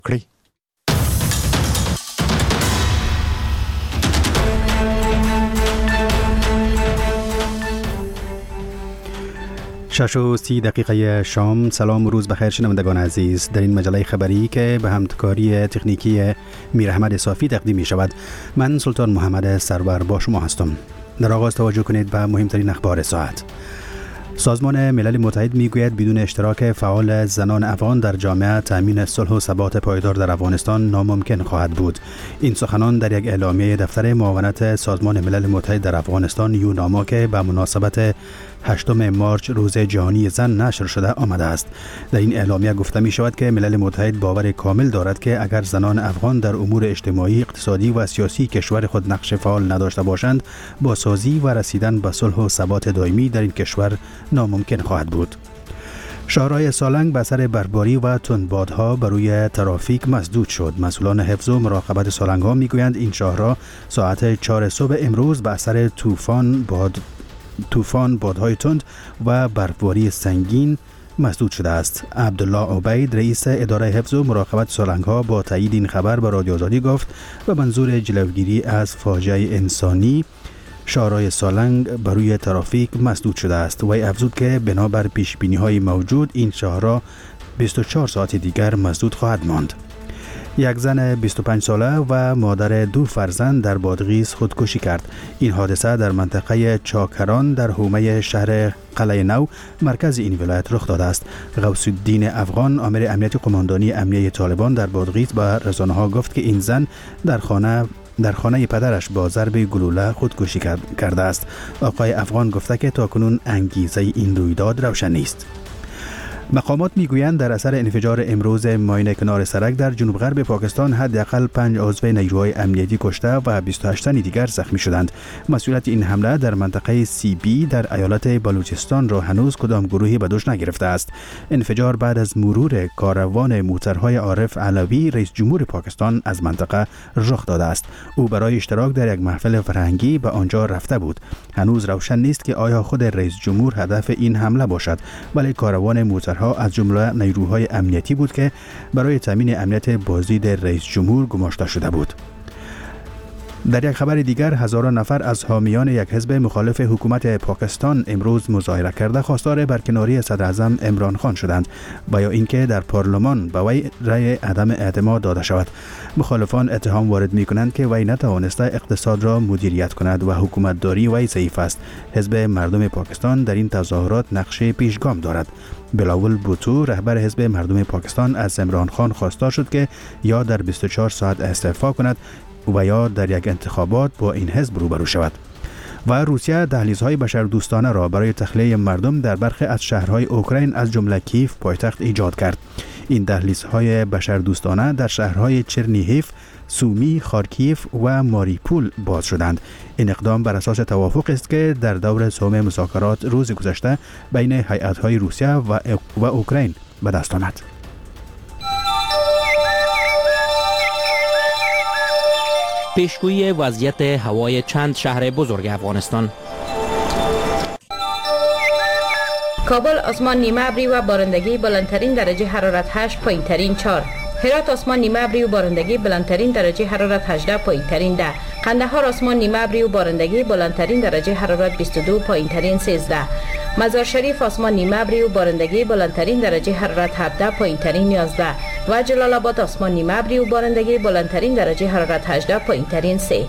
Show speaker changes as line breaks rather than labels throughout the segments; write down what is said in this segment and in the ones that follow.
کړئ. شش و 30 دقیقه شام. سلام و روز بخیر شنوندگان عزیز. در این مجله خبری که به همکاری تکنیکی میر احمد صافی تقدیم می شود، من سلطان محمد سرور با شما هستم. در آغاز توجه کنید به مهمترین اخبار ساعت. سازمان ملل متحد میگوید بدون اشتراک فعال زنان افغان در جامعه تامین صلح و ثبات پایدار در افغانستان ناممکن خواهد بود. این سخنان در یک اعلامیه دفتر معاونت سازمان ملل متحد در افغانستان یوناما که به مناسبت 8 مارچ روز جهانی زن نشر شده آمده است. در این اعلامیه گفته می شود که ملل متحد باور کامل دارد که اگر زنان افغان در امور اجتماعی، اقتصادی و سیاسی کشور خود نقش فعال نداشته باشند، با سازی و رسیدن به صلح و ثبات دائمی در این کشور ناممکن خواهد بود. شهرهای سالنگ به اثر برفباری و تندبادها بر روی ترافیک مسدود شد. مسئولان حفظ و مراقبت سالنگ ها میگویند این شهرها ساعت 4 صبح امروز به اثر طوفان بادهای تند و برفباری سنگین مسدود شده است. عبدالله عبید رئیس اداره حفظ و مراقبت سالنگ ها با تایید این خبر به رادیو آزادی گفت به منظور جلوگیری از فاجعه انسانی شهرهای سالنگ بر روی ترافیک مسدود شده است. وی افزود که بنابر پیش بینی های موجود این شهرها 24 ساعت دیگر مسدود خواهد ماند. یک زن 25 ساله و مادر 2 فرزند در بادغیس خودکشی کرد. این حادثه در منطقه چاکران در حومه شهر قلعه نو مرکز این ولایت رخ داده است. غوث الدین افغان آمر امنیت قماندانی امنیه طالبان در بادغیس به رسانه ها گفت که این زن در خانه پدرش با ضرب گلوله خودکشی کرده است. آقای افغان گفته که تاکنون انگیزه این رویداد روشن نیست. مقامات میگویند در اثر انفجار امروز ماین کنار سرک در جنوب غرب پاکستان حداقل 5 عضو نیروهای امنیتی کشته و 28 تن دیگر زخمی شدند. مسئولیت این حمله در منطقه CB در ایالت بلوچستان را هنوز کدام گروهی به دوش نگرفته است. انفجار بعد از مرور کاروان موترهای عارف علوی رئیس جمهور پاکستان از منطقه رخ داده است. او برای اشتراک در یک محفل فرهنگی به آنجا رفته بود. هنوز روشن نیست که آیا خود رئیس جمهور هدف این حمله باشد، ولی کاروان موترها از جمله نیروهای امنیتی بود که برای تامین امنیت بازدید رئیس جمهور گماشته شده بود. در یک خبر دیگر هزاران نفر از حامیان یک حزب مخالف حکومت پاکستان امروز مظاهره کرده خواستار برکناری صدر اعظم عمران خان شدند و یا اینکه در پارلمان به وی رأی عدم اعتماد داده شود. مخالفان اتهام وارد می کنند که وی نتوانسته اقتصاد را مدیریت کند و حکومتداری وی ضعیف است. حزب مردم پاکستان در این تظاهرات نقش پیشگام دارد. بلاول بوتو رهبر حزب مردم پاکستان از عمران خان خواستار شد که یا در 24 ساعت استعفا کند و یا در یک انتخابات با این حزب روبرو شود. و روسیه دهلیزهای بشردوستانه را برای تخلیه مردم در برخی از شهرهای اوکراین از جمله کیف پایتخت ایجاد کرد. این دهلیزهای بشردوستانه در شهرهای چرنیهیف، سومی، خارکیف و ماریپول باز شدند. این اقدام بر اساس توافق است که در دور سوم مذاکرات روز گذشته بین هیئت‌های روسیه و اوکراین به دست آمد.
پیشگویی وضعیت هوای چند شهر بزرگ افغانستان.
کابل آسمان نیمه ابری و بارندگی، بلندترین درجه حرارت 8، پایین‌ترین 4. هرات آسمان نیمه ابری و بارندگی، بلندترین درجه حرارت 18، پایین‌ترین 10. قندهار آسمان نیمه ابری و بارندگی، بلندترین درجه حرارت 22، پایین‌ترین 13. مزار شریف آسمان نیمه ابری و بارندگی، بلندترین درجه حرارت 17، پایین‌ترین 11. و جلال آباد آسمان نیمه ابری و بارندگی، بلندترین درجه حرارت 18، پایین‌ترین 3.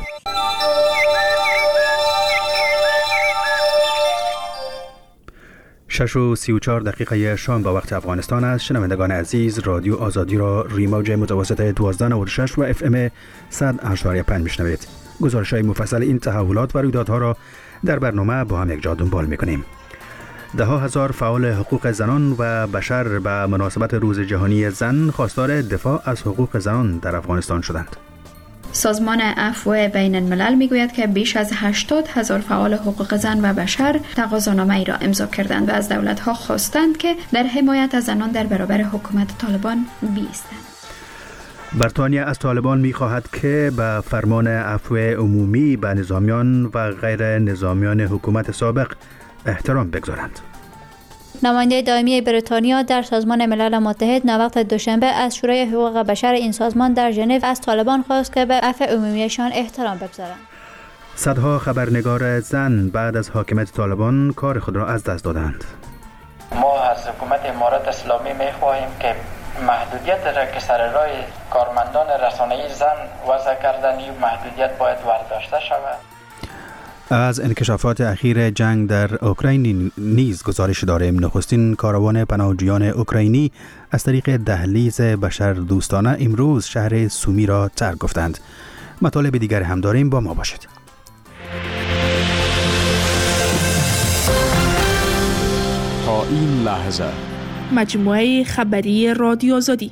شش و 34 دقیقه شام به وقت افغانستان است. شنوندگان عزیز، رادیو آزادی را روی موج متوسط 1296 و FM 100.5 میشنوید. گزارش‌های مفصل این تحولات و رویدادها را در برنامه با هم یک جا دنبال می‌کنیم. ده‌ها هزار فعال حقوق زنان و بشر به مناسبت روز جهانی زن خواستار دفاع از حقوق زنان در افغانستان شدند.
سازمان عفو بین الملل میگوید که بیش از 80,000 فعال حقوق زن و بشر تقاضانامه ای را امضا کردند و از دولت‌ها خواستند که در حمایت از زنان در برابر حکومت طالبان بایستند.
بریتانیا از طالبان می‌خواهد که به فرمان عفو عمومی به نظامیان و غیر نظامیان حکومت سابق احترام بگذارند.
نماینده دائمی بریتانیا در سازمان ملل متحد نوبت دوشنبه از شورای حقوق بشر این سازمان در ژنو از طالبان خواست که به عفو عمومیشان احترام بگذارند.
صدها خبرنگار زن بعد از حاکمیت طالبان کار خود را از دست دادند.
ما از حکومت امارات اسلامی می‌خواهیم که محدودیت را که سر راه کارمندان رسانه‌ای زن وضع کردن این محدودیت باید برداشته شود.
از انکشافات اخیر جنگ در اوکراین نیز گزارش داریم. نخستین کاروان پناهجویان اوکراینی از طریق دهلیز بشر دوستانه امروز شهر سومی را ترک گفتند. مطالب دیگر هم داریم، با ما باشید.
تا این لحظه
مجموعه خبری رادیو آزادی.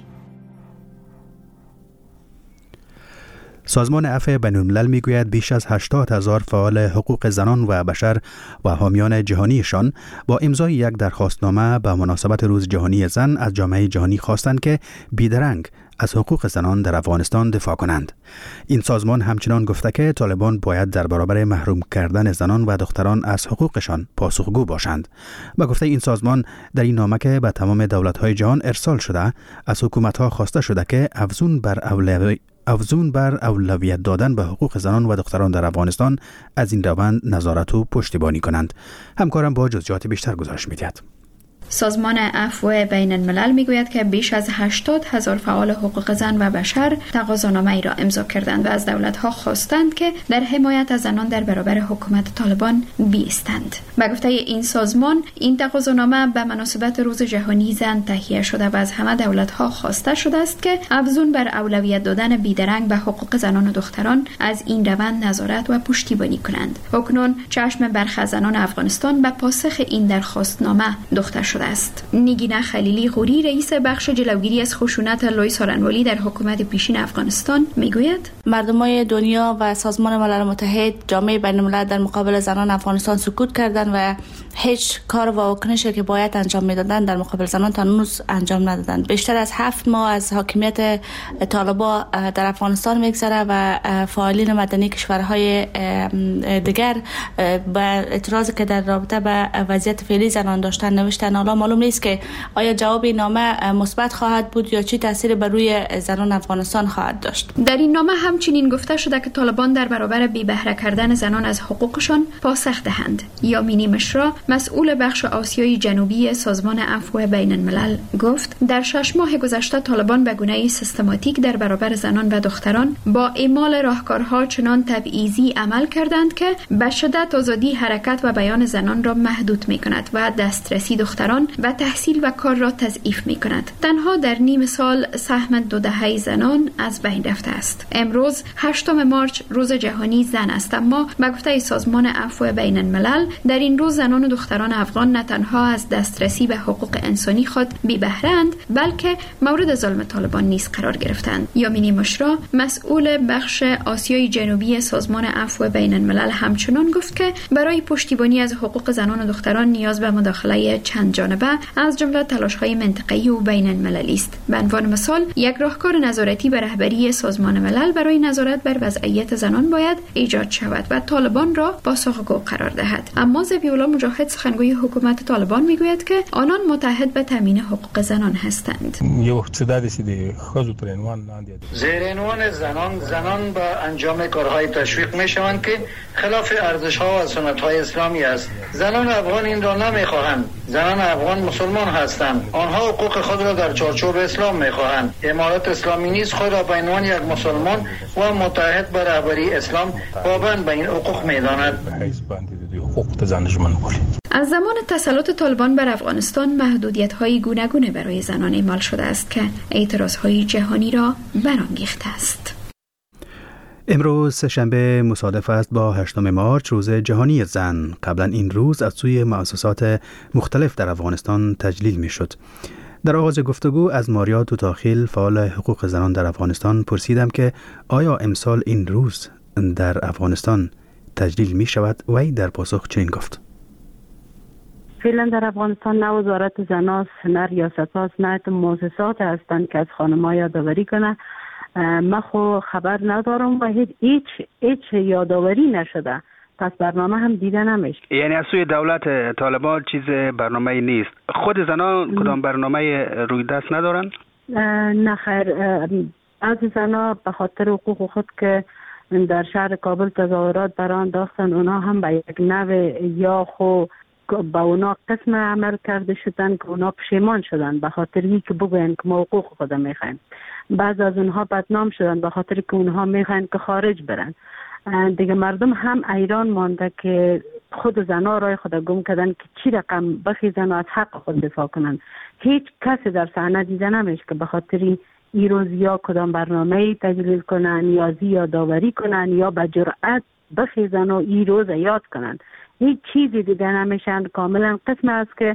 سازمان عفو بین‌الملل میگوید بیش از 80,000 فعال حقوق زنان و بشر و حامیان جهانیشان با امضای یک درخواستنامه به مناسبت روز جهانی زن از جامعه جهانی خواستند که بیدرنگ از حقوق زنان در افغانستان دفاع کنند. این سازمان همچنان گفته که طالبان باید در برابر محروم کردن زنان و دختران از حقوقشان پاسخگو باشند. با گفته این سازمان در این نامه که به تمام دولت‌های جهان ارسال شده، از حکومت‌ها خواسته شده که افزون بر اولویت دادن به حقوق زنان و دختران در افغانستان از این روند نظارت و پشتیبانی کنند. همکارم با جزئیات بیشتر گزارش می‌دهد.
سازمان عفو بین الملل میگوید که بیش از 80,000 فعال حقوق زن و بشر تقاضانامه ای را امضا کردند و از دولت‌ها خواستند که در حمایت از زنان در برابر حکومت طالبان بایستند. به گفته این سازمان، این تقاضانامه به مناسبت روز جهانی زن تهیه شده و از همه دولت‌ها خواسته شده است که افزون بر اولویت دادن بیدرنگ به حقوق زنان و دختران از این روند نظارت و پشتیبانی کنند. اکنون چشم برخی زنان افغانستان به پاسخ این درخواستنامه دوخته شده است. نگینه خلیلی غوری، رئیس بخش جلوگیری از خشونت لوی سارنوالی در حکومت پیشین افغانستان میگوید
مردمای دنیا و سازمان ملل متحد، جامعه بین الملل در مقابل زنان افغانستان سکوت کردند و هیچ کار و واکنشی که باید انجام میدادند در مقابل زنان تا هنوز انجام ندادند. بیشتر از 7 ماه از حاکمیت طالبان در افغانستان میگذره و فعالین مدنی کشورهای دیگر با اعتراضی که در رابطه با وضعیت فعلی زنان داشتن نوشتن. حالا معلوم نیست که آیا جواب این نامه مثبت خواهد بود یا چی تاثیر بر روی زنان افغانستان خواهد داشت.
در این نامه همچنین گفته شده که طالبان در برابر بی بهره کردن زنان از حقوقشان پاسخ دهند. یامینی مشرا، مسئول بخش آسیای جنوبی سازمان عفو بین الملل، گفت در 6 ماه گذشته طالبان به گونه‌ای سیستماتیک در برابر زنان و دختران با اعمال راهکارها چنان تبعیضی عمل کردند که به شدت آزادی حرکت و بیان زنان را محدود می‌کند و دسترسی دختران و تحصیل و کار را تضعیف می‌کند. تنها در نیم سال سهم 2 دهه زنان از بین رفته است. امروز 8 مارس روز جهانی زن است، اما به گفته سازمان عفو بین الملل در این روز زنان و دختران افغان نه تنها از دسترسی به حقوق انسانی خود بی بهره‌اند، بلکه مورد ظلم طالبان نیز قرار گرفتند. یامینی مشرا، مسئول بخش آسیای جنوبی سازمان عفو بین الملل، همچنان گفت که برای پشتیبانی از حقوق زنان و دختران نیاز به مداخله چند جانبه از جمله تلاش‌های منطقه‌ای و بین المللی است. به عنوان مثال، یک راهکار نظارتی به رهبری سازمان ملل برای نظارت بر وضعیت زنان باید ایجاد شود و طالبان را پاسخگو قرار دهد. اما ذبیح‌الله مجاهد، سخنگوی حکومت طالبان، میگوید که آنان متحد به تامین حقوق زنان هستند.
زیر عنوان زنان به انجام کارهای تشویق میشوند که خلاف ارزش‌ها و سنت‌های اسلامی است. زنان افغان این را نمیخواهند. زنان افغان مسلمان هستند. آنها حقوق خود را در چارچوب اسلام میخواهند. امارات اسلامی نیز خود را به عنوان یک مسلمان و متحد به رهبری اسلام پابند به این حقوق میداند.
از زمان تسلط طالبان بر افغانستان محدودیت‌های گوناگون برای زنان اعمال شده است که اعتراض‌های جهانی را برانگیخته است.
امروز سه‌شنبه مصادف است با 8 مارس روز جهانی زن. قبلا این روز از سوی مؤسسات مختلف در افغانستان تجلیل می‌شد. در آغاز گفتگو از ماریا توتاخیل، فعال حقوق زنان در افغانستان، پرسیدم که آیا امسال این روز در افغانستان تجلیل می شود؟ و ای در پاسخ چنین گفت:
فعلا در افغانستان نه وزارت زناست، نه ریاست هاست، نه مؤسسات هستند که از خانم‌ها یادآوری کنه. من خو خبر ندارم و هیچ یادآوری نشده پس برنامه هم دیده نمیشه.
یعنی از سوی دولت طالبان چیز برنامه‌ای نیست. خود زنان کدام برنامه روی دست ندارن؟
نه خیر، از زنان به خاطر حقوق خود که در شهر کابل تظاهرات بران داشتن، اونا هم به یک نوع یا خو با اونا قسم عمل کرده شدن که اونا پشیمان شدن به خاطر اینکه بگوین که ما حقوق خود میخوایم. بعض از اونها بدنام شدن به خاطر که اونها میخواین که خارج برن. دیگه مردم هم ایران مانده که خود زنا رای خود گم کردن که چی رقم بخیزن و از حق خود دفاع کنن. هیچ کسی در صحنه دیده نمیشه که به خاطر ایروز یا کدام برنامه تجلیل کنن یا یا داوری کنن یا به جرأت بخیزن و ایروز یاد کنن. هیچ چیزی دیده نمیشن. کاملا قسم است که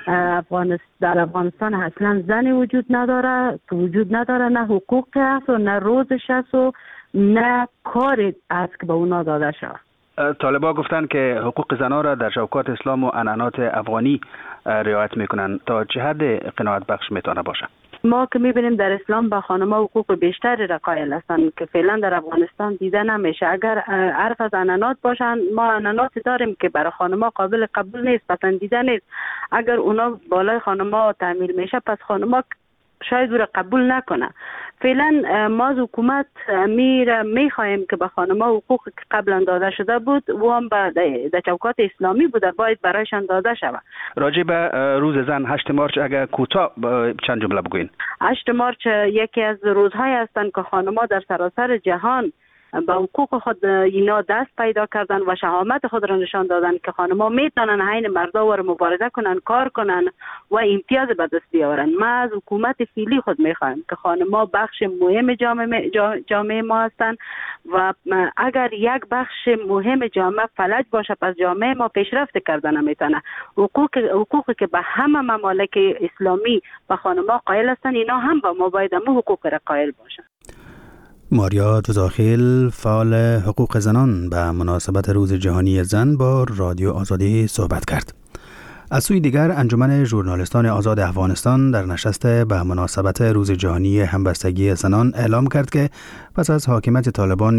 در افغانستان اصلا زنی وجود نداره، نه حقوقی است و نه روزش است و نه کاری است که به اونا داده شد.
طالبان گفتن که حقوق زنان را در شوکات اسلام و عنعنات افغانی رعایت میکنن. تا چه حد قناعت بخش میتونه باشه؟
ما که میبینیم در اسلام به خانم‌ها حقوق بیشتری را قائل هستند که فعلا در افغانستان دیده نمیشه. اگر حرف از عنعنات باشن، ما عنعناتی داریم که برای خانم‌ها قابل قبول نیست، پسندیده نیست. اگر اونا بالای خانم‌ها تعمیل میشه پس خانم‌ها شاید او را قبول نکنه. فعلا ما از حکومت میخواهیم که به خانم‌ها حقوق که قبلا داده شده بود و هم در چوکات اسلامی بوده باید برایشان داده شود. راجع به روز زن 8 مارچ اگر کوتاه چند جمله بگوین. 8 مارچ یکی از روزهای هستند که خانم‌ها در سراسر جهان به حقوق خود اینا دست پیدا کردن و شهامت خود را نشان دادن که خانم‌ها میتونن عین مردا و مبارزه کنن، کار کنن و امتیاز به دست بیاورن. ما از حکومت فعلی خود میخوایم که خانم‌ها بخش مهم جامعه ما هستند و اگر یک بخش مهم جامعه فلج باشه پس جامعه ما پیشرفت کردن نمیتونه. حقوقی که به همه ممالک اسلامی به خانم‌ها قائل هستند، اینا هم با ما باید هم حقوق را قائل باشن.
ماریا دوزاخیل، فعال حقوق زنان، به مناسبت روز جهانی زن با رادیو آزادی صحبت کرد. از سوی دیگر انجمن ژورنالیستان آزاد افغانستان در نشست به مناسبت روز جهانی همبستگی زنان اعلام کرد که پس از حاکمیت طالبان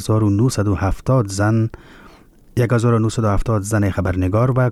1970 زن خبرنگار و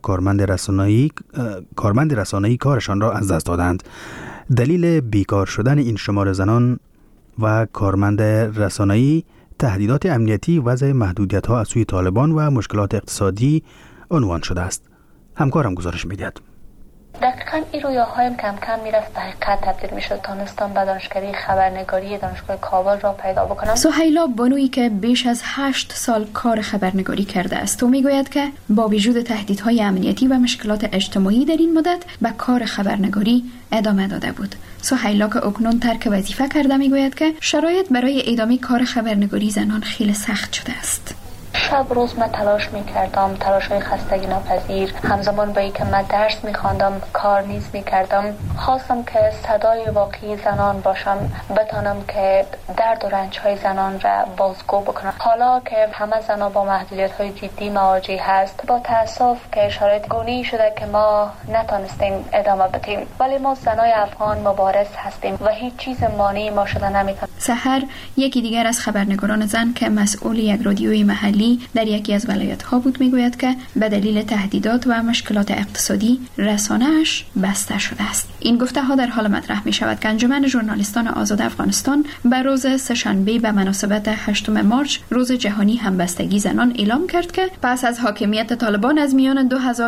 کارمند رسانه‌ای کارشان را از دست دادند. دلیل بیکار شدن این شمار زنان و کارمند رسانه‌ای تهدیدات امنیتی، وضع محدودیت‌ها از سوی طالبان و مشکلات اقتصادی عنوان شده است. همکارم گزارش می‌دهد.
دقیقاً این رویاهایم کم کم میرفت به حقیقت تبدیل میشد. تانستم به دانشکده خبرنگاری دانشگاه کابل را پیدا بکنم.
سهیلا بانویی که بیش از 8 سال کار خبرنگاری کرده است و میگوید که با وجود تهدیدهای امنیتی و مشکلات اجتماعی در این مدت به کار خبرنگاری ادامه داده بود. سهیلا که اکنون ترک وظیفه کرده میگوید که شرایط برای ادامه کار خبرنگاری زنان خیلی سخت شده است.
شب روز من تلاش میکردم، تلاش های خستگی ناپذیر، همزمان با اینکه من درس میخواندم کار نیز میکردم. خواستم که صدای واقعی زنان باشم، بتانم که درد و رنج های زنان را بازگو بکنم. حالا که همه زنان با محدودیت های جدی مواجه هست، با تاسف که شرایط گونه‌ای شده که ما نتونستیم ادامه بدیم، ولی ما زنای افغان مبارز هستیم و هیچ چیز مانعی ما شده نمیتونه.
سحر، یکی دیگر از خبرنگاران زن که مسئول یک رادیوی محلی در یکی از ولایت‌ها بود، میگوید که به دلیل تهدیدات و مشکلات اقتصادی رسانه‌اش بسته شده است. این گفته‌ها در حال مطرح می‌شود که انجمن ژورنالیستان آزاد افغانستان به روز سه‌شنبه به مناسبت 8 مارچ روز جهانی همبستگی زنان اعلام کرد که پس از حاکمیت طالبان از میان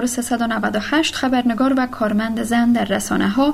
2398 خبرنگار و کارمند زن در رسانه‌ها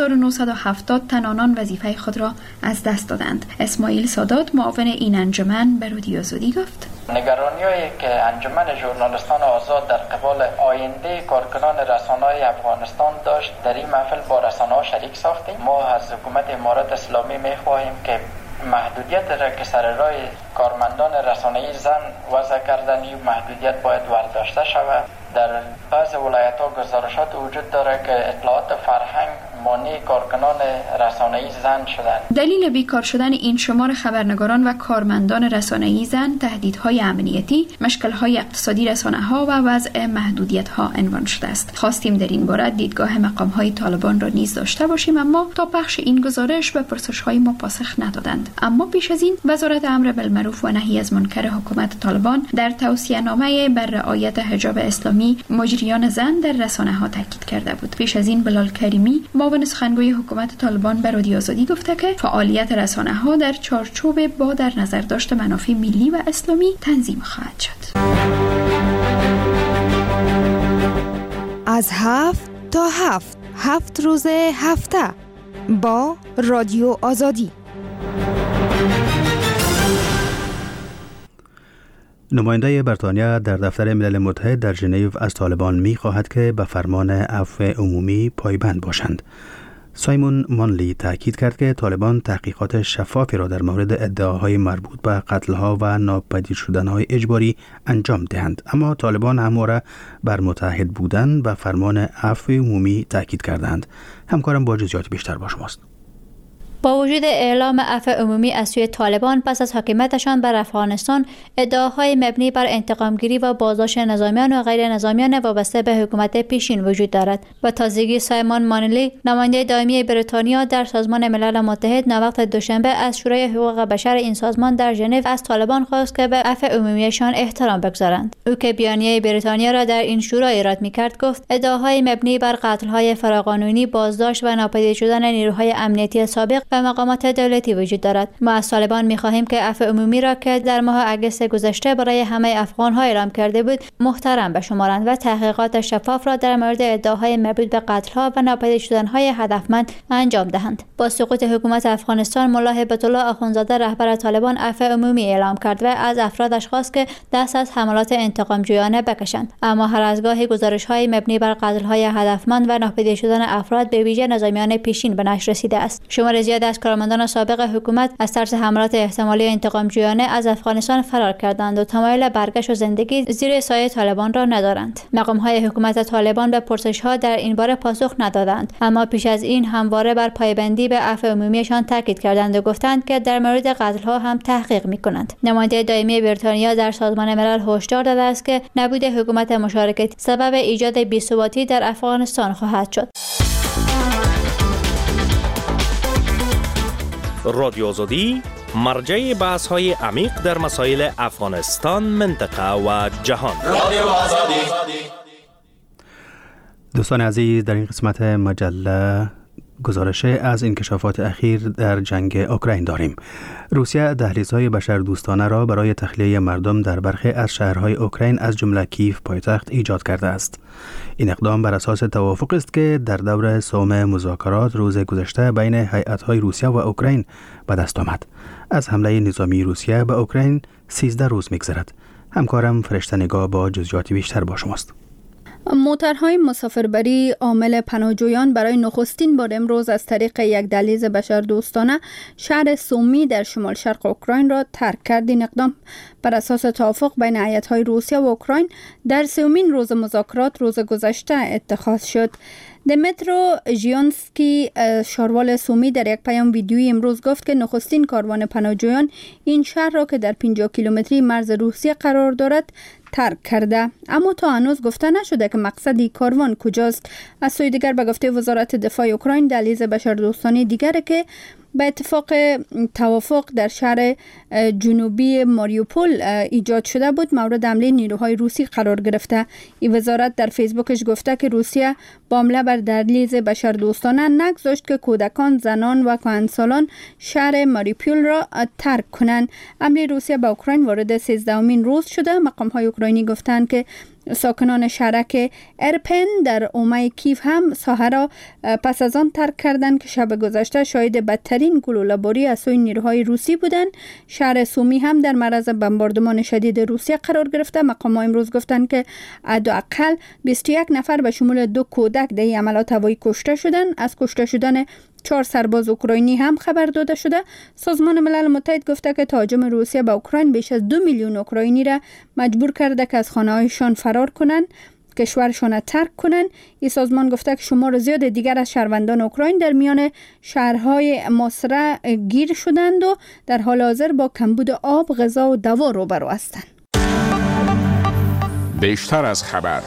1970 تن آنان وظیفه خود را از دست دادند. اسماعیل سادات، معاون این انجمن، به رادیو آزادی گفت:
نگرانی‌هایی که انجمن ژورنالیستان آزاد در قبال آینده کارکنان رسانه‌های افغانستان داشت در این محفل با رسانه‌ها شریک ساختیم. ما از حکومت امارات اسلامی می‌خواهیم که محدودیت را که سر راه کارمندان رسانه‌ای زن وضع کردن این محدودیت باید برداشته شود. در بعض ولایت‌ها گزارشات وجود داره که اطلاعات فرهنگ مانع کارکنان رسانه‌ای زن شدند.
دلیل بیکار شدن این شمار خبرنگاران و کارمندان رسانه‌ای زن تهدیدهای امنیتی، مشکل‌های اقتصادی رسانه‌ها و وضع محدودیت‌ها عنوان شده است. خواستیم در این باره دیدگاه مقام‌های طالبان را نیز داشته باشیم، اما تا پخش این گزارش به پرسش‌های ما پاسخ ندادند. اما پیش از این وزارت امر بالمعروف و نهی از منکر حکومت طالبان در توصیه‌نامه بر رعایت حجاب اسلامی مجریان زن در رسانه‌ها تاکید کرده بود. پیش از این بلال کریمی معاون سخنگوی حکومت طالبان به رادیو آزادی گفته که فعالیت رسانه‌ها در چارچوب با در نظر داشت منافع ملی و اسلامی تنظیم خواهد شد.
از 7 تا 7 روز هفته با رادیو آزادی.
نماینده بریتانیا در دفتر ملل متحد در ژنو از طالبان می‌خواهد که به فرمان عفو عمومی پایبند باشند. سایمون مانلی تاکید کرد که طالبان تحقیقات شفافی را در مورد ادعاهای مربوط به قتل‌ها و ناپدید شدن‌های اجباری انجام دهند، اما طالبان همواره بر متحد بودن و فرمان عفو عمومی تاکید کردند. همکارم با جزئیات بیشتر با شماست.
با وجود اعلام عفو عمومی از سوی طالبان پس از حاکمیتشان بر افغانستان، ادعاهای مبنی بر انتقامگیری و بازداشت نظامیان و غیر نظامیان وابسته به حکومت پیشین وجود دارد. و تازگی سایمون مانلی، نماینده دائمی بریتانیا در سازمان ملل متحد، نوبت دوشنبه از شورای حقوق بشر این سازمان در ژنو از طالبان خواست که به عفو عمومیشان احترام بگذارند. او که بیانیه بریتانیا را در این شورا ایراد می‌کرد گفت ادعاهای مبنی بر قتل‌های فراقانونی، بازداشت و ناپدید شدن نیروهای امنیتی سابق و مقامات دولتی وجود دارد. ما از طالبان می‌خواهیم که عفو عمومی را که در ماه اگست گذشته برای همه افغان‌ها اعلام کرده بود محترم بشمارند و تحقیقات شفاف را در مورد ادعاهای مربوط به قتل‌ها و ناپدید شدن‌های هدفمند انجام دهند. با سقوط حکومت افغانستان، ملا هیبت الله آخوندزاده رهبر طالبان عفو عمومی اعلام کرد و از افرادش خواست که دست از حملات انتقام‌جویانه بکشند. اما هر از گاهی گزارش‌های مبنی بر قتل‌های هدفمند و ناپدید شدن افراد به ویژه نظامیان پیشین به نشر رسیده است. شمار زیادی از کارمندان سابق حکومت از ترس حملات احتمالی انتقام‌جویانه از افغانستان فرار کردند و تمایل برگشت و زندگی زیر سایه طالبان را ندارند. مقام‌های حکومت طالبان به پرسش‌ها در این باره پاسخ ندادند، اما پیش از این همواره بر پایبندی به عفو عمومیشان تاکید کردند و گفتند که در مورد قتل‌ها هم تحقیق می‌کنند. نماینده دائمی بریتانیا در سازمان ملل هشدار داده است که نبود حکومت مشارکتی سبب ایجاد بی‌ثباتی در افغانستان خواهد شد.
رادیو آزادی مرجع بحث‌های عمیق در مسائل افغانستان، منطقه و جهان. رادیو آزادی.
دوستان عزیز، در این قسمت مجله گزارش از انکشافات اخیر در جنگ اوکراین داریم. روسیه دهلیزهای بشردوستانه را برای تخلیه مردم در برخی از شهرهای اوکراین از جمله کیف پایتخت ایجاد کرده است. این اقدام بر اساس توافق است که در دور سوم مذاکرات روز گذشته بین هیئت‌های روسیه و اوکراین به دست آمد. از حمله نظامی روسیه به اوکراین 13 روز می‌گذرد. همکارم فرشته نگاه با جزئیات بیشتر با شماست.
موترهای مسافربری عامل پناهجویان برای نخستین بار امروز از طریق یک دهلیز بشردوستانه شهر سومی در شمال شرق اوکراین را ترک کرد. این اقدام بر اساس توافق بین هیئت‌های روسیه و اوکراین در سومین روز مذاکرات روز گذشته اتخاذ شد. دمیترو ژیونسکی، شاروال سومی، در یک پیام ویدیویی امروز گفت که نخستین کاروان پناهجویان این شهر را که در 50 کیلومتری مرز روسیه قرار دارد ترک کرده، اما تا هنوز گفته نشده که مقصد این کاروان کجاست. از سوی دیگر به گفته وزارت دفاع اوکراین، دهلیز بشردوستانه دیگری که به اتفاق توافق در شهر جنوبی ماریوپول ایجاد شده بود مورد حمله نیروهای روسی قرار گرفته. این وزارت در فیسبوکش گفته که روسیه با حمله بر دهلیز بشردوستانه نگذاشت که کودکان، زنان و کهنسالان شهر ماریوپول را ترک کنند. حمله روسیه به اوکراین وارد 13مین روز شده. مقام‌های اوکراینی گفتند که ساکنان شهرک ارپن در اومه کیف هم ساحه را پس از آن ترک کردند که شب گذشته شاهد بدترین گلوله‌باری از سوی نیروهای روسی بودند. شهر سومی هم در معرض بمباردمان شدید روسیه قرار گرفته. مقام‌ها امروز گفتند که حداقل 21 نفر به شمول 2 کودک در این عملیات هوایی کشته شدند. از کشته شدن 4 سرباز اوکراینی هم خبر داده شده. سازمان ملل متحد گفته که تهاجم روسیه به اوکراین بیش از 2 میلیون اوکراینی را مجبور کرده که از خانه‌هایشان فرار کنند. کشورشان را ترک کنند. این سازمان گفته که شمار زیاد دیگر از شهروندان اوکراین در میان شهرهای ماسره گیر شدند و در حال حاضر با کمبود آب، غذا و دوا روبرو هستند.
بیشتر از خبر.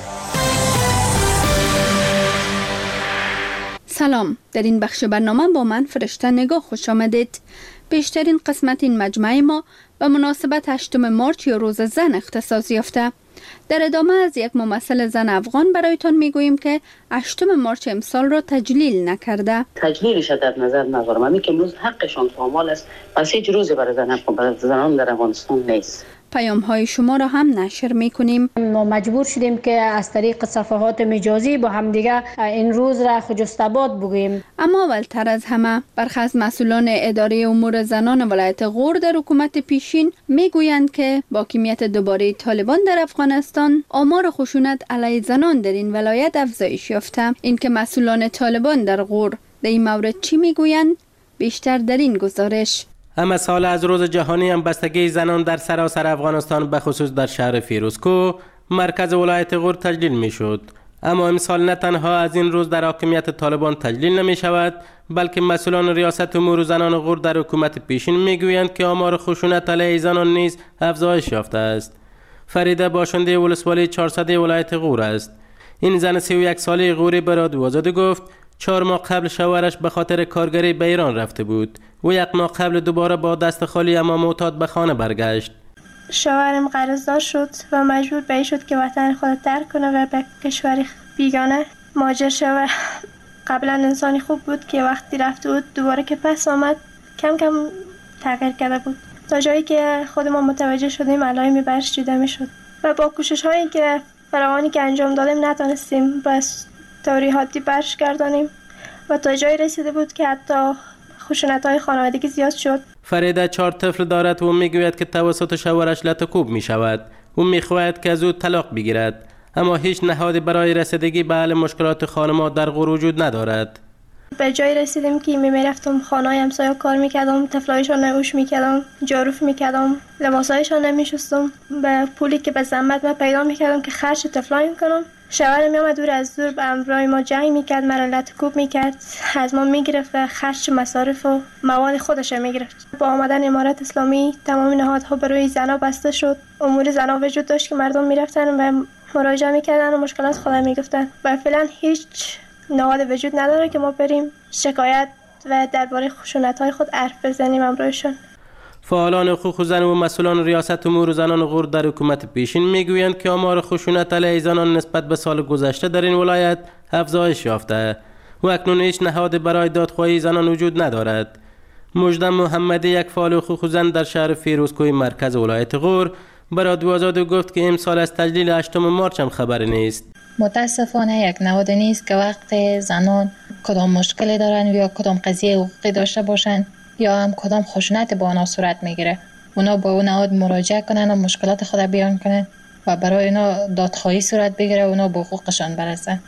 سلام، در این بخش برنامه با من فرشته نگاه خوش آمدید. بیشترین قسمت این مجمع ما به مناسبت 8 مارچ یا روز زن اختصاص یافته. در ادامه از یک ممثل زن افغان برایتان میگوییم که 8 مارچ امسال را تجلیل نکرده.
تجلیلش در نظر نظرم همی که امروز حقشان پامال است، پس هیچ روزی برای زنان در افغانستان نیست.
پیام های شما را هم نشر میکنیم.
ما مجبور شدیم که از طریق صفحات مجازی با هم دیگه این روز را خجست‌آباد بگوییم.
اما اولتر از همه برخی از مسئولان اداره امور زنان ولایت غور در حکومت پیشین میگویند که با حاکمیت دوباره طالبان در افغانستان آمار خشونت علیه زنان در این ولایت افزایش یافته. اینکه مسئولان طالبان در غور در این مورد چی میگویند؟ بیشتر در این گزارش.
اما سال از روز جهانی همبستگی زنان در سراسر افغانستان به خصوص در شهر فیروزکوه مرکز ولایت غور تجلیل می شد. اما امسال نه تنها از این روز در حاکمیت طالبان تجلیل نمی شود، بلکه مسئولان ریاست امور زنان غور در حکومت پیشین می گویند که آمار خشونت علیه زنان نیز افزایش یافته است. فریده باشنده ولسوالی 400 ولایت غور است. این زن 31 ساله غوری به رادیو آزادی گفت 4 ماه قبل شوهرش به خاطر کارگری به ایران رفته بود و 1 ماه قبل دوباره با دست خالی اما معتاد به خانه برگشت.
شوهرم قرضدار شد و مجبور به این شد که وطن خود ترک کنه و به کشور بیگانه مهاجر شود. قبلا انسانی خوب بود که وقتی رفته بود دوباره که پس آمد کم کم تغییر کرده بود، تا جایی که خود ما متوجه شدیم علائم برش دیده میشد و با کوشش هایی که فراوانی که انجام دادیم نتونستیم بس طوری حادی برش گردانیم و تا جایی رسیده بود که حتی خشونت‌های خانوادگی زیاد شد.
فریده 4 طفل دارد و میگوید که توسط شوهرش لطکوب می شود و میخواهد که از او طلاق بگیرد، اما هیچ نهادی برای رسیدگی به حل مشکلات خانمان در غور وجود ندارد.
به جایی رسیدیم که میرفتم خانه‌های همسایه کار میکردم، طفلایشان نوش میکردم، جاروف میکردم، لباسایشان نمیشستم، به پولی که به زحمت من پیدا میکردم که خرج طفلایم کنم. شوهرم میامد دور از دور به همراه ما جنگ میکرد، مرا لطکوب میکرد، از ما میگرفت و خرج مصارف و مواد خودش میگرفت. با آمدن امارت اسلامی تمام نهادها برای زنا بسته شد. امور زنا وجود داشت که مردم میرفتن و مراجعه میکردن و مشکلات خودم میگفتن و فعلا هیچ نهاد وجود نداره که ما بریم شکایت و درباره خشونت‌های خود حرف بزنیم همراهشون.
فعالان حقوق زن و مسئولان ریاست امور زنان غور در حکومت پیشین میگویند که آمار خشونت علیه زنان نسبت به سال گذشته در این ولایت افزایش یافته و اکنون هیچ نهاد برای دادخواهی زنان وجود ندارد. مجدم محمدی، یک فعال حقوق زن در شهر فیروزکوه مرکز ولایت غور، به رادیو آزادی گفت که امسال از تجلیل 8 مارچ هم خبری نیست.
متاسفانه یک نهاد نیست که وقت زنان کدام مشکلی دارن یا کدام قضیه حقوقی داشته باشن یا هم کدام خشونت با اونا صورت میگیره، اونا با اون نهاد مراجعه کنن و مشکلات خود بیان کنن و برای اونا دادخواهی صورت بگیره و اونا به حقوقشان برسن.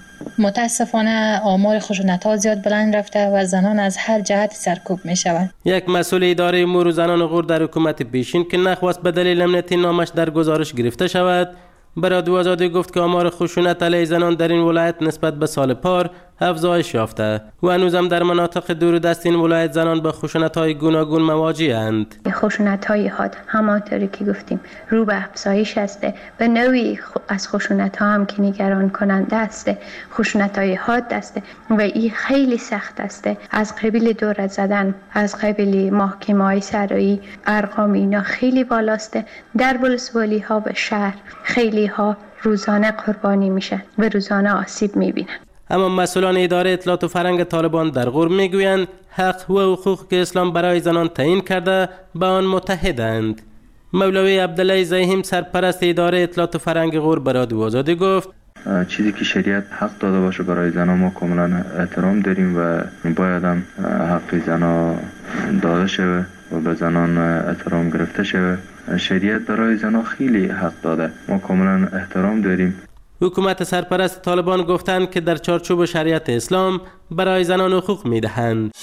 متاسفانه آمار خشونت ها زیاد بلند رفته و زنان از هر جهت سرکوب می شوند.
یک مسئول اداره امور زنان غور در حکومت پیشین که نخواست به دلیل امنیتی نامش در گزارش گرفته شود، به رادیو آزادی گفت که آمار خشونت علیه زنان در این ولایت نسبت به سال پار افزایش یافته و هنوزم در مناطق دوردست این ولایت زنان به خشونت‌های گوناگون مواجه‌اند.
خشونت‌های حاد همانطوری که گفتیم رو به افزایش است. به نوعی از خشونت‌ها هم که نگران کننده است، خشونت‌های حاد است و این خیلی سخت است. از قبیل دور زدن، از قبیل محکمه‌های سرایی، ارقام اینا خیلی بالاست. در ولسوالی‌ها و شهر خیلی ها روزانه قربانی میشن و روزانه آسیب میبینن.
اما مسئولان اداره اطلاعات و فرهنگ طالبان در غور میگویند حق و حقوق که اسلام برای زنان تعیین کرده به آن متحدند. مولوی عبدالله زیهم سرپرست اداره اطلاعات و فرهنگ غور به رادیو آزادی گفت
چیزی که شریعت حق داده باشه برای زنان ما کاملا احترام داریم و باید هم حق زنان داده شود و به زنان احترام گرفته شود. شریعت برای زنان خیلی حق داده، ما کاملا احترام داریم.
حکومت سرپرست طالبان گفتند که در چارچوب شریعت اسلام برای زنان حقوق میدهند.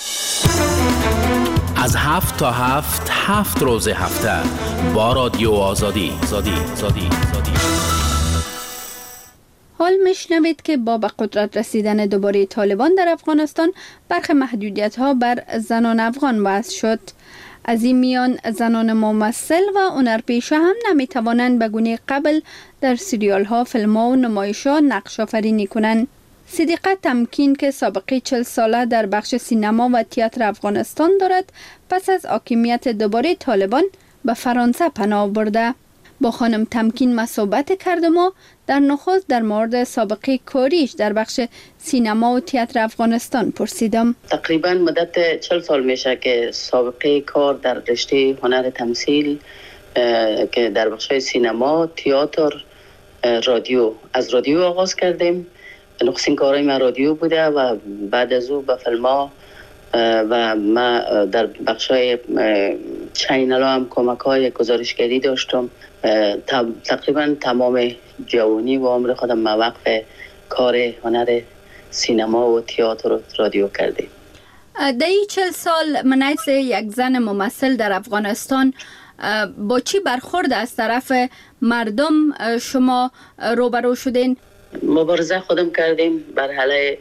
از 7 تا 7 روز هفته با رادیو آزادی.
حال میشنوید که با به قدرت رسیدن دوباره طالبان در افغانستان برخی محدودیت‌ها بر زنان افغان وضع شد. از این میان زنان ممثل و هنرپیشه هم نمیتوانند به گونه قبل در سریال ها، فیلم ها و نمایش ها نقش آفرینی کنند. صدیقه تمکین که سابقه 40 ساله در بخش سینما و تئاتر افغانستان دارد، پس از حاکمیت دوباره طالبان به فرانسه پناه برده. با خانم تمکین مصاحبت کردم و در نخست در مورد سابقه کاریش در بخش سینما و تئاتر افغانستان پرسیدم.
تقریبا مدت 40 سال میشه که سابقه کار در رشته هنر تمثیل که در بخش سینما، تئاتر، رادیو، از رادیو آغاز کردیم. نخستین کارهای من رادیو بوده و بعد از او به فیلم‌ها و ما در بخشای چینل هم کمک‌های گزارشگری داشتم. تقریبا تمام جوانی و عمر خودم ما وقف کار هنر سینما و تئاتر و رادیو کردیم.
در این 40 سال من حیث یک زن ممثل در افغانستان با چی برخورد از طرف مردم شما روبرو شدین؟
مبارزه خودم کردیم بر علیه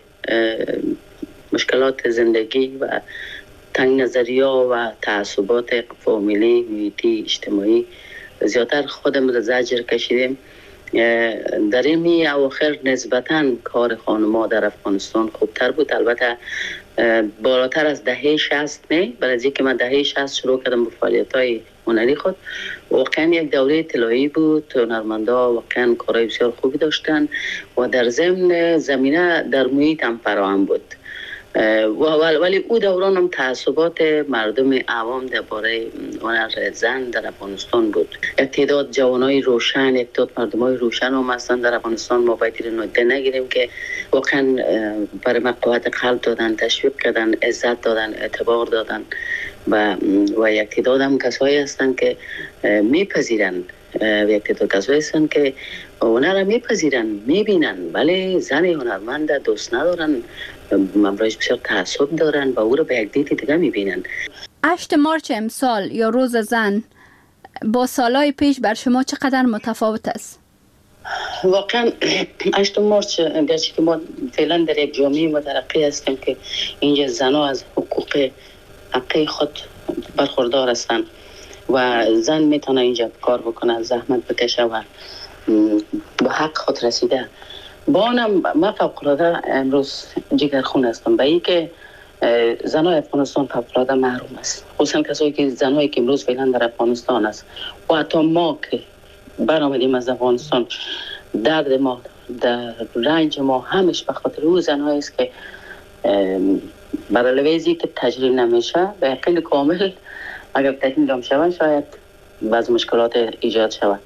مشکلات زندگی و تنگ نظری‌ها و تعصبات فامیلی، محیطی، اجتماعی. زیادتر خودم را زجر کشیدیم. در این اواخر نسبتاً کار خانم‌ها در افغانستان خوبتر بود. البته بالاتر از دهه 60 نه، برای از اینکه من دهه 60 شروع کردم به فعالیت‌های هنری خود. واقعا یک دوره طلایی بود. هنرمندا واقعا کارهای بسیار خوبی داشتن و در ضمن زمینه در محیط هم فراهم بود. ولی او دوران هم تعصبات مردم عوام درباره هنر زن در افغانستان بود. یک تعداد جوانای روشن، یک تعداد مردمای روشن هم هستن در افغانستان. ما باید این نکته نگیریم که واقعا برای ما قوت قلب دادن، تشویق کردن، عزت دادن، اعتبار دادن و یک تعداد هم کسایی هستن که میپذیرن، یک تعداد کسایی هستن که هنر میپذیرن، میبینن، ولی زن هنرمند دوست ندارن، امروز بسیار تعصب دارن و او رو به یک دید دیگه میبینن.
8 مارچ امسال یا روز زن با سالهای پیش بر شما چقدر متفاوت است؟
واقعا 8 مارچ گرچه که ما فعلا در یک جامعه مترقی هستیم که اینجا زنها از حقوق حقی خود برخوردار هستند و زن میتونه اینجا کار بکنه، زحمت بکشه و به حق خود رسیده. با آنم من فوق‌العاده امروز جگرخون هستم به این که زنای افغانستان فوق‌العاده محروم است، خصوصا کسایی که زنایی که امروز فعلا در افغانستان است و حتی ما که برآمدیم از افغانستان، درد ما، در رنج ما همش به خاطر او زنایی است که برای لویزی که تجلیل نمیشه. به یقین کامل اگر تجلیل هم شود شاید بعض مشکلات ایجاد شود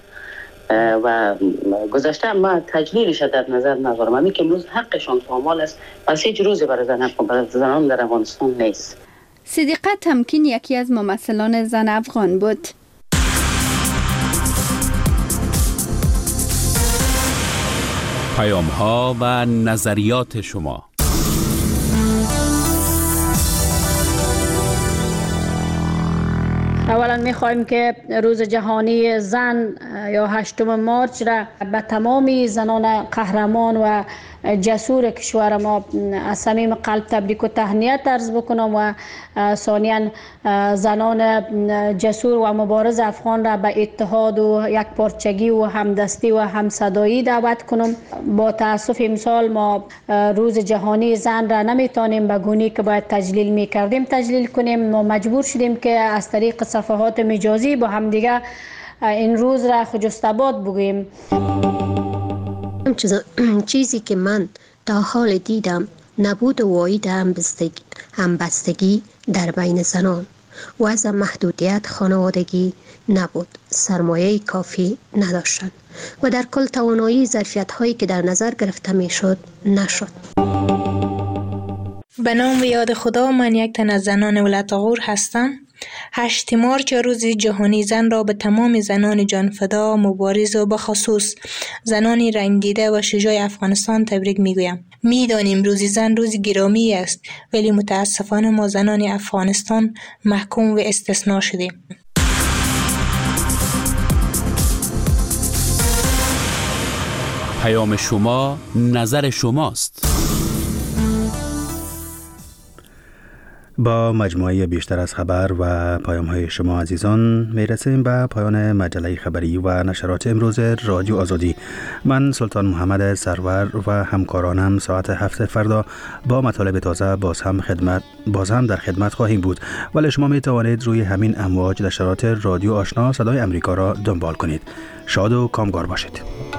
و گذشته ما تجلیلش در نظر نظرم همین که امروز حقشان پامال است، پس هیچ روزی برای زنان در افغانستان نیست.
صدیقه تمکین یکی از ممثلان زن افغان بود.
پیام‌ها و نظریات شما.
اولا می‌خوایم که روز جهانی زن یا 8 مارچ را به تمامی زنان قهرمان و جسور کشور ما از صمیم قلب تبریک و تهنیت عرض بکنم و ثانیاً زنان جسور و مبارز افغان را به اتحاد و یک پارچگی و همدستی و همصدایی دعوت کنم. با تأسف امسال ما روز جهانی زن را نمیتونیم به گونه‌ای که باید تجلیل میکردیم تجلیل کنیم. ما مجبور شدیم که از طریق صفحات مجازی با همدیگه این روز را خجست‌آباد بگوییم.
چیزی که من تا حال دیدم نبود واحد همبستگی در بین زنان و از محدودیت خانوادگی نبود، سرمایه کافی نداشتند و در کل توانایی ظرفیت هایی که در نظر گرفته می شد نشد.
به نام و یاد خدا، من یک تن از زنان ولایت غور هستم. 8 مارچ روز جهانی زن را به تمام زنان جانفدا، مبارز و بخصوص زنان رنگیده و شجاع افغانستان تبریک میگویم. میدانیم روز زن روز گرامی است، ولی متاسفانه ما زنان افغانستان محکوم و استثناء شدیم.
پیام شما نظر شماست.
با مجموعه بیشتر از خبر و پیام‌های شما عزیزان میرسیم به پایان مجله خبری و نشرات امروز رادیو آزادی. من سلطان محمد سرور و همکارانم ساعت 7 فردا با مطالب تازه باز هم در خدمت خواهیم بود، ولی شما می توانید روی همین امواج نشرات رادیو آشنا صدای امریکا را دنبال کنید. شاد و کامگار باشید.